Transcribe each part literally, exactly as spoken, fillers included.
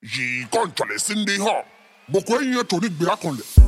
J'y contre les Cindy Hall. Beaucoup y a tout dit bien qu'on l'est.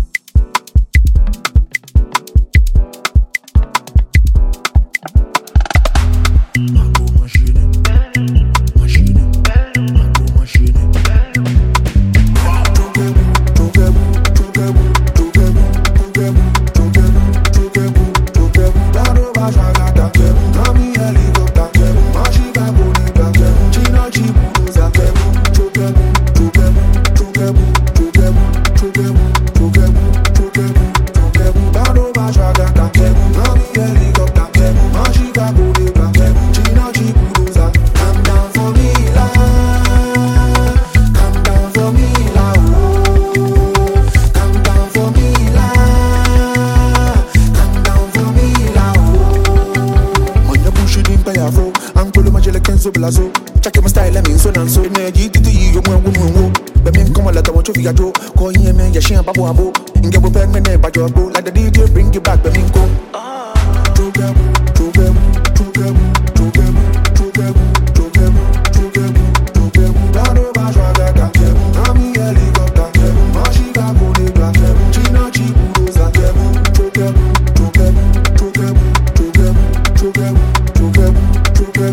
Check my style, I mean, so and so. Energy to you, you want woman. But men come a lot of what you got. Call him and Yashin Babu. And get a pen and but your go like the D J bring you back, but men go. True girl, true girl, true girl, true girl, true girl, true girl, true girl, true girl. Down over Shagaka, I'm in helicopter. Mashika Bodega, China Chibuza, true girl, true girl, true girl, true girl, true girl, true girl, true girl.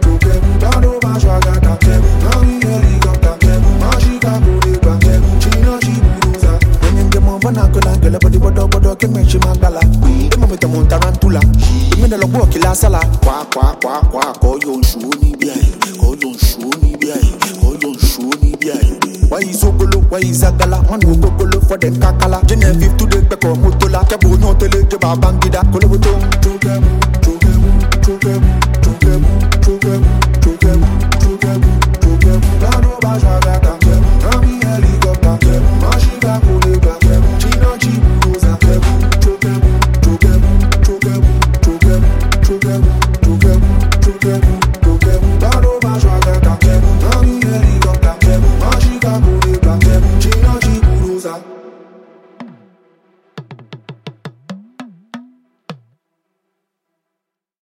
Sala, kwa kwa kwa kwa ko yon shuni bi ai, ko yon shuni bi ai, ko yon shuni bi ai. Why is ogolo, why is agala? Man go gogolo for them kakala. Genevieve to the peko motola, kebo no tele ke ba bangida. Kolo boto, chogem, chogem, chogem.